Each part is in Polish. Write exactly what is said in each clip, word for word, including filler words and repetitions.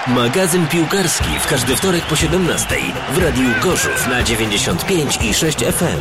Magazyn piłkarski w każdy wtorek po siedemnastej w Radiu Gorzów na dziewięćdziesiąt pięć i sześć F M.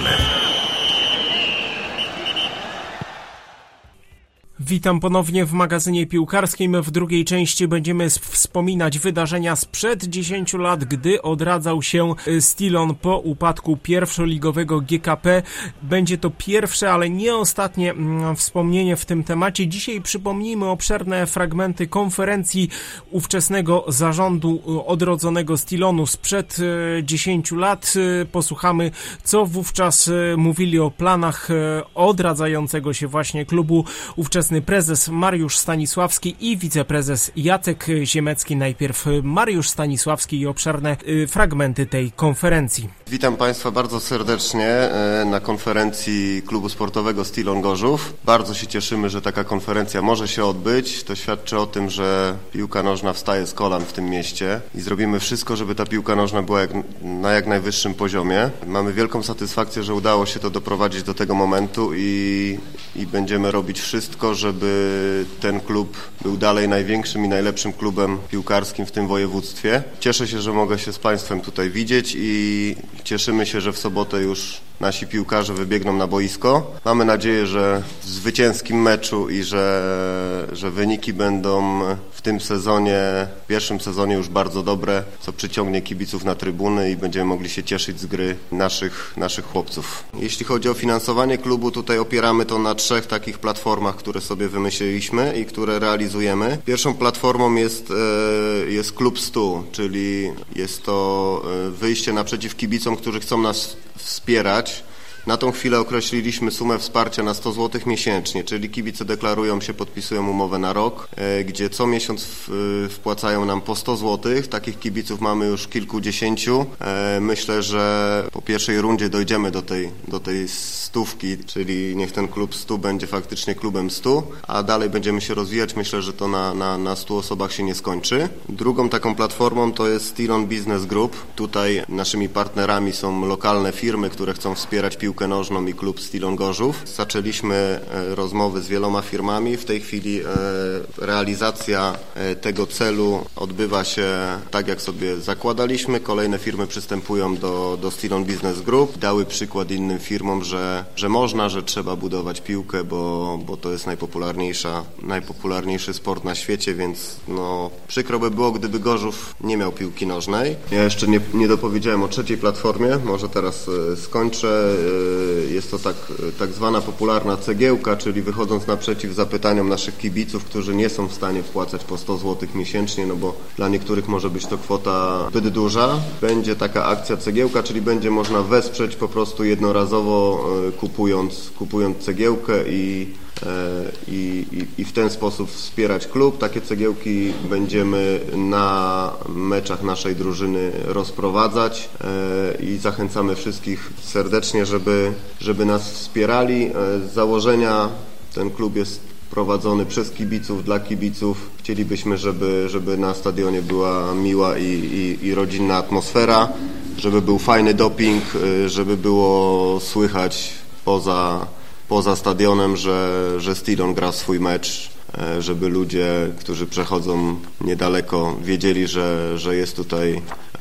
Witam ponownie w magazynie piłkarskim. W drugiej części będziemy wspominać wydarzenia sprzed dziesięciu lat, gdy odradzał się Stillon po upadku pierwszoligowego G K P. Będzie to pierwsze, ale nie ostatnie wspomnienie w tym temacie. Dzisiaj przypomnijmy obszerne fragmenty konferencji ówczesnego zarządu odrodzonego Stillonu sprzed dziesięciu lat. Posłuchamy, co wówczas mówili o planach odradzającego się właśnie klubu ówczesny prezes Mariusz Stanisławski i wiceprezes Jacek Ziemecki. Najpierw Mariusz Stanisławski i obszerne y, fragmenty tej konferencji. Witam Państwa bardzo serdecznie na konferencji klubu sportowego Stillon Gorzów. Bardzo się cieszymy, że taka konferencja może się odbyć. To świadczy o tym, że piłka nożna wstaje z kolan w tym mieście i zrobimy wszystko, żeby ta piłka nożna była jak, na jak najwyższym poziomie. Mamy wielką satysfakcję, że udało się to doprowadzić do tego momentu i, i będziemy robić wszystko, żeby ten klub był dalej największym i najlepszym klubem piłkarskim w tym województwie. Cieszę się, że mogę się z Państwem tutaj widzieć i cieszymy się, że w sobotę już nasi piłkarze wybiegną na boisko. Mamy nadzieję, że w zwycięskim meczu i że, że wyniki będą w tym sezonie, w pierwszym sezonie już bardzo dobre, co przyciągnie kibiców na trybuny i będziemy mogli się cieszyć z gry naszych, naszych chłopców. Jeśli chodzi o finansowanie klubu, tutaj opieramy to na trzech takich platformach, które sobie wymyśliliśmy i które realizujemy. Pierwszą platformą jest, jest Klub stu, czyli jest to wyjście naprzeciw kibicom, którzy chcą nas wspierać. Na tą chwilę określiliśmy sumę wsparcia na sto złotych miesięcznie, czyli kibice deklarują się, podpisują umowę na rok, gdzie co miesiąc wpłacają nam po sto złotych. Takich kibiców mamy już kilkudziesięciu. Myślę, że po pierwszej rundzie dojdziemy do tej, do tej stówki, czyli niech ten klub stu będzie faktycznie klubem stu, a dalej będziemy się rozwijać. Myślę, że to na, na, na stu osobach się nie skończy. Drugą taką platformą to jest Stillon Business Group. Tutaj naszymi partnerami są lokalne firmy, które chcą wspierać piłkę piłkę nożną i klub Stillon Gorzów. Zaczęliśmy rozmowy z wieloma firmami. W tej chwili realizacja tego celu odbywa się tak, jak sobie zakładaliśmy. Kolejne firmy przystępują do, do Stillon Business Group. Dały przykład innym firmom, że, że można, że trzeba budować piłkę, bo, bo to jest najpopularniejsza, najpopularniejszy sport na świecie, więc no, przykro by było, gdyby Gorzów nie miał piłki nożnej. Ja jeszcze nie, nie dopowiedziałem o trzeciej platformie, może teraz skończę. Jest to tak, tak zwana popularna cegiełka, czyli wychodząc naprzeciw zapytaniom naszych kibiców, którzy nie są w stanie wpłacać po sto złotych miesięcznie, no bo dla niektórych może być to kwota zbyt duża. Będzie taka akcja cegiełka, czyli będzie można wesprzeć po prostu jednorazowo kupując, kupując cegiełkę i I, i, i w ten sposób wspierać klub. Takie cegiełki będziemy na meczach naszej drużyny rozprowadzać i zachęcamy wszystkich serdecznie, żeby, żeby nas wspierali. Z założenia ten klub jest prowadzony przez kibiców, dla kibiców. Chcielibyśmy, żeby, żeby na stadionie była miła i, i, i rodzinna atmosfera, żeby był fajny doping, żeby było słychać poza poza stadionem, że, że Stillon gra swój mecz, żeby ludzie, którzy przechodzą niedaleko, wiedzieli, że, że jest tutaj,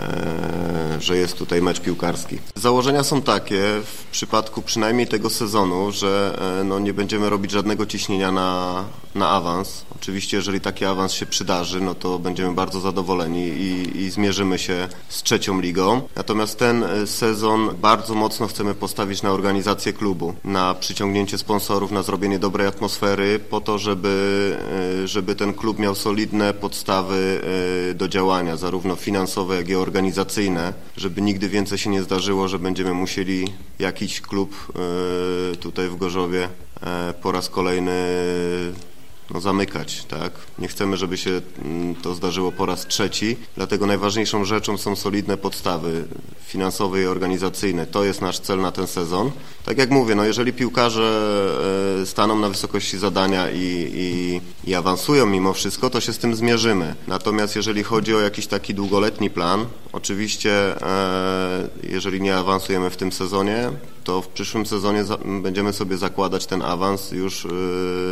że jest tutaj mecz piłkarski. Założenia są takie, w przypadku przynajmniej tego sezonu, że no, nie będziemy robić żadnego ciśnienia na, na awans. Oczywiście, jeżeli taki awans się przydarzy, no to będziemy bardzo zadowoleni i, i zmierzymy się z trzecią ligą. Natomiast ten sezon bardzo mocno chcemy postawić na organizację klubu, na przyciągnięcie sponsorów, na zrobienie dobrej atmosfery, po to, żeby żeby ten klub miał solidne podstawy do działania, zarówno finansowe, jak i organizacyjne, żeby nigdy więcej się nie zdarzyło, że będziemy musieli jakiś klub tutaj w Gorzowie po raz kolejny no, zamykać, tak? Nie chcemy, żeby się to zdarzyło po raz trzeci, dlatego najważniejszą rzeczą są solidne podstawy finansowe i organizacyjne. To jest nasz cel na ten sezon. Tak jak mówię, no jeżeli piłkarze staną na wysokości zadania i, i, i awansują mimo wszystko, to się z tym zmierzymy. Natomiast jeżeli chodzi o jakiś taki długoletni plan, oczywiście jeżeli nie awansujemy w tym sezonie, to w przyszłym sezonie będziemy sobie zakładać ten awans już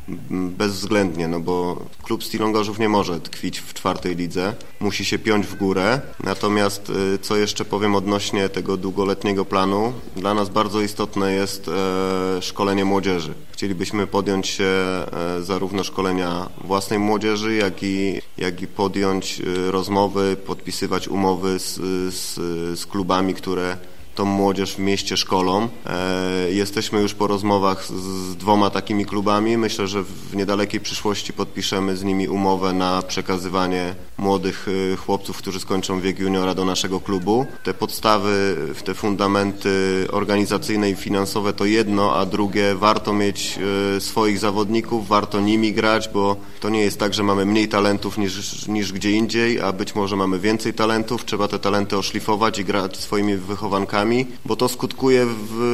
bezwzględnie, no bo klub Stilon Gorzów nie może tkwić w czwartej lidze, musi się piąć w górę. Natomiast co jeszcze powiem odnośnie tego długoletniego planu, dla nas bardzo istotne jest szkolenie młodzieży. Chcielibyśmy podjąć się zarówno szkolenia własnej młodzieży, jak i, jak i podjąć rozmowy, podpisywać umowy z, z, z klubami, które tą młodzież w mieście szkolą. E, jesteśmy już po rozmowach z, z dwoma takimi klubami. Myślę, że w niedalekiej przyszłości podpiszemy z nimi umowę na przekazywanie młodych y, chłopców, którzy skończą wiek juniora do naszego klubu. Te podstawy, te fundamenty organizacyjne i finansowe to jedno, a drugie warto mieć y, swoich zawodników, warto nimi grać, bo to nie jest tak, że mamy mniej talentów niż, niż gdzie indziej, a być może mamy więcej talentów. Trzeba te talenty oszlifować i grać swoimi wychowankami, bo to skutkuje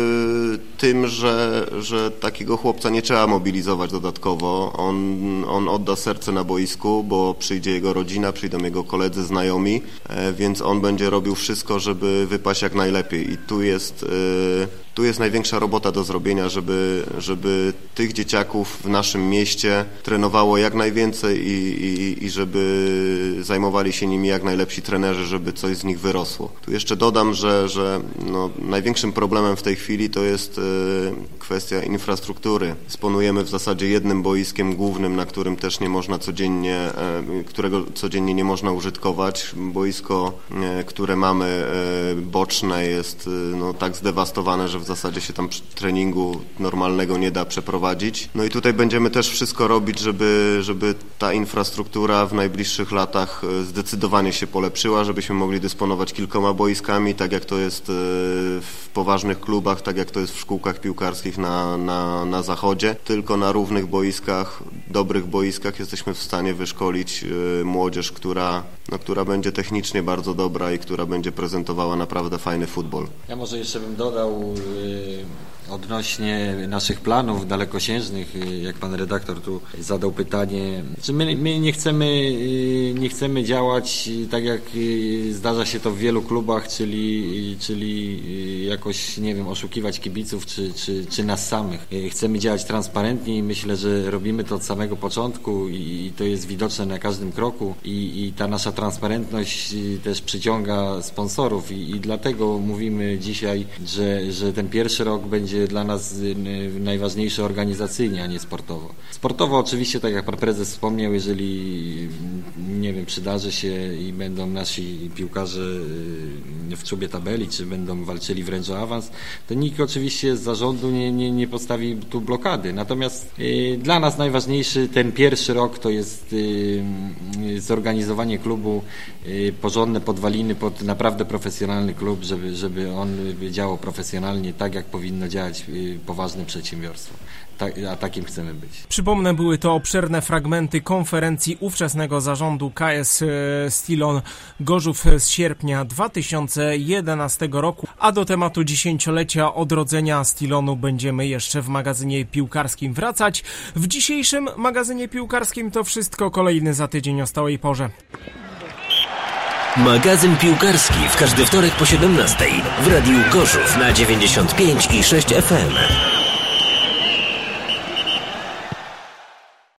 w tym, że, że takiego chłopca nie trzeba mobilizować dodatkowo. On, on odda serce na boisku, bo przyjdzie jego rodzina, przyjdą jego koledzy, znajomi, więc on będzie robił wszystko, żeby wypaść jak najlepiej. I tu jest, tu jest największa robota do zrobienia, żeby, żeby tych dzieciaków w naszym mieście trenowało jak najwięcej i, i, i żeby zajmowali się nimi jak najlepsi trenerzy, żeby coś z nich wyrosło. Tu jeszcze dodam, że, że no, największym problemem w tej chwili to jest y, kwestia infrastruktury. Dysponujemy w zasadzie jednym boiskiem głównym, na którym też nie można codziennie, y, którego codziennie nie można użytkować. Boisko, y, które mamy y, boczne jest y, no, tak zdewastowane, że w zasadzie się tam treningu normalnego nie da przeprowadzić. No i tutaj będziemy też wszystko robić, żeby, żeby ta infrastruktura w najbliższych latach zdecydowanie się polepszyła, żebyśmy mogli dysponować kilkoma boiskami, tak jak to jest w poważnych klubach, tak jak to jest w szkółkach piłkarskich na, na, na zachodzie. Tylko na równych boiskach, dobrych boiskach jesteśmy w stanie wyszkolić młodzież, która, no, która będzie technicznie bardzo dobra i która będzie prezentowała naprawdę fajny futbol. Ja może jeszcze bym dodał yy, odnośnie naszych planów dalekosiężnych, yy, jak pan redaktor tu zadał pytanie, czy my, my nie chcemy yy, nie chcemy działać yy, tak jak yy, zdarza się to w wielu klubach, czyli, yy, czyli yy, jakoś, nie wiem, oszukiwać kibiców czy, czy, czy nas samych. Yy, chcemy działać transparentnie i myślę, że robimy to od samego początku i, i to jest widoczne na każdym kroku i, i ta nasza transparentność yy, też przyciąga sponsorów i, i dlatego mówimy dzisiaj, że, że ten pierwszy rok będzie dla nas najważniejszy organizacyjnie, a nie sportowo. Sportowo oczywiście, tak jak pan prezes wspomniał, jeżeli, nie wiem, przydarzy się i będą nasi piłkarze w czubie tabeli, czy będą walczyli wręcz o awans, to nikt oczywiście z zarządu nie, nie, nie postawi tu blokady. Natomiast y, dla nas najważniejszy ten pierwszy rok to jest y, y, zorganizowanie klubu, y, porządne podwaliny pod naprawdę profesjonalny klub, żeby, żeby on działał profesjonalnie, tak jak powinno działać y, poważne przedsiębiorstwo. Tak, a takim chcemy być. Przypomnę, były to obszerne fragmenty konferencji ówczesnego zarządu K S Stilon Gorzów z sierpnia dwa tysiące jedenastego roku, a do tematu dziesięciolecia odrodzenia Stilonu będziemy jeszcze w magazynie piłkarskim wracać. W dzisiejszym magazynie piłkarskim to wszystko, kolejny za tydzień o stałej porze. Magazyn piłkarski w każdy wtorek po siedemnastej w Radiu Gorzów na dziewięćdziesiąt pięć i sześć F M.